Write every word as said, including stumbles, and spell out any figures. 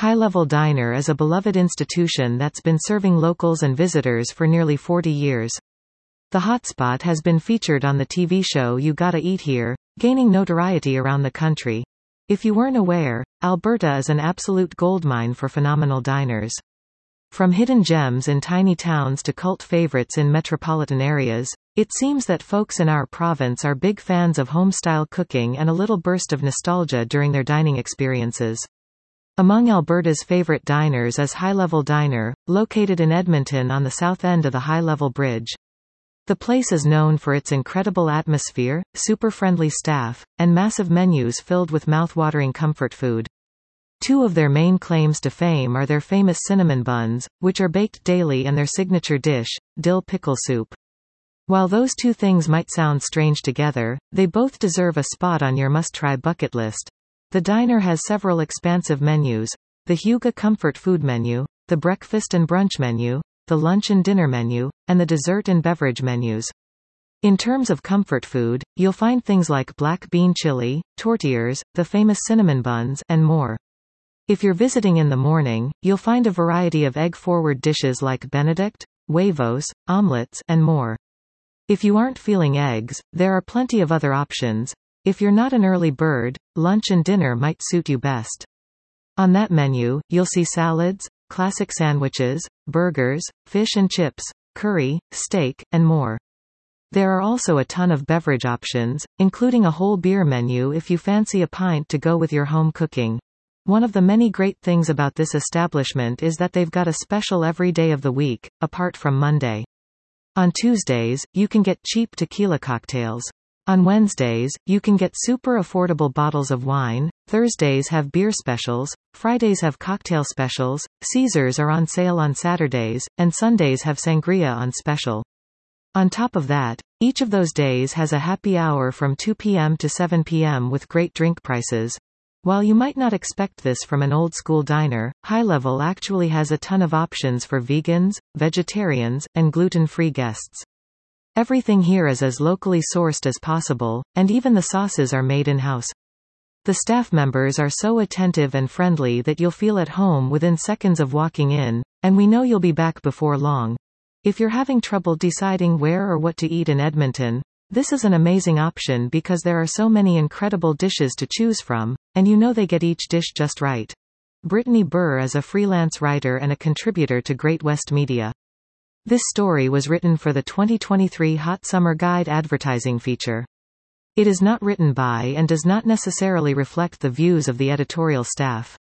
High Level Diner is a beloved institution that's been serving locals and visitors for nearly forty years. The hotspot has been featured on the T V show You Gotta Eat Here, gaining notoriety around the country. If you weren't aware, Alberta is an absolute goldmine for phenomenal diners. From hidden gems in tiny towns to cult favorites in metropolitan areas, it seems that folks in our province are big fans of home-style cooking and a little burst of nostalgia during their dining experiences. Among Alberta's favorite diners is High Level Diner, located in Edmonton on the south end of the High Level Bridge. The place is known for its incredible atmosphere, super-friendly staff, and massive menus filled with mouth-watering comfort food. Two of their main claims to fame are their famous cinnamon buns, which are baked daily, and their signature dish, dill pickle soup. While those two things might sound strange together, they both deserve a spot on your must-try bucket list. The diner has several expansive menus: the Huga Comfort Food Menu, the Breakfast and Brunch Menu, the Lunch and Dinner Menu, and the Dessert and Beverage Menus. In terms of comfort food, you'll find things like black bean chili, tortillas, the famous cinnamon buns, and more. If you're visiting in the morning, you'll find a variety of egg-forward dishes like Benedict, huevos, omelets, and more. If you aren't feeling eggs, there are plenty of other options. If you're not an early bird, lunch and dinner might suit you best. On that menu, you'll see salads, classic sandwiches, burgers, fish and chips, curry, steak, and more. There are also a ton of beverage options, including a whole beer menu if you fancy a pint to go with your home cooking. One of the many great things about this establishment is that they've got a special every day of the week, apart from Monday. On Tuesdays, you can get cheap tequila cocktails. On Wednesdays, you can get super affordable bottles of wine, Thursdays have beer specials, Fridays have cocktail specials, Caesars are on sale on Saturdays, and Sundays have sangria on special. On top of that, each of those days has a happy hour from two p m to seven p m with great drink prices. While you might not expect this from an old-school diner, High Level actually has a ton of options for vegans, vegetarians, and gluten-free guests. Everything here is as locally sourced as possible, and even the sauces are made in-house. The staff members are so attentive and friendly that you'll feel at home within seconds of walking in, and we know you'll be back before long. If you're having trouble deciding where or what to eat in Edmonton, this is an amazing option because there are so many incredible dishes to choose from, and you know they get each dish just right. Brittany Burr is a freelance writer and a contributor to Great West Media. This story was written for the twenty twenty-three Hot Summer Guide advertising feature. It is not written by and does not necessarily reflect the views of the editorial staff.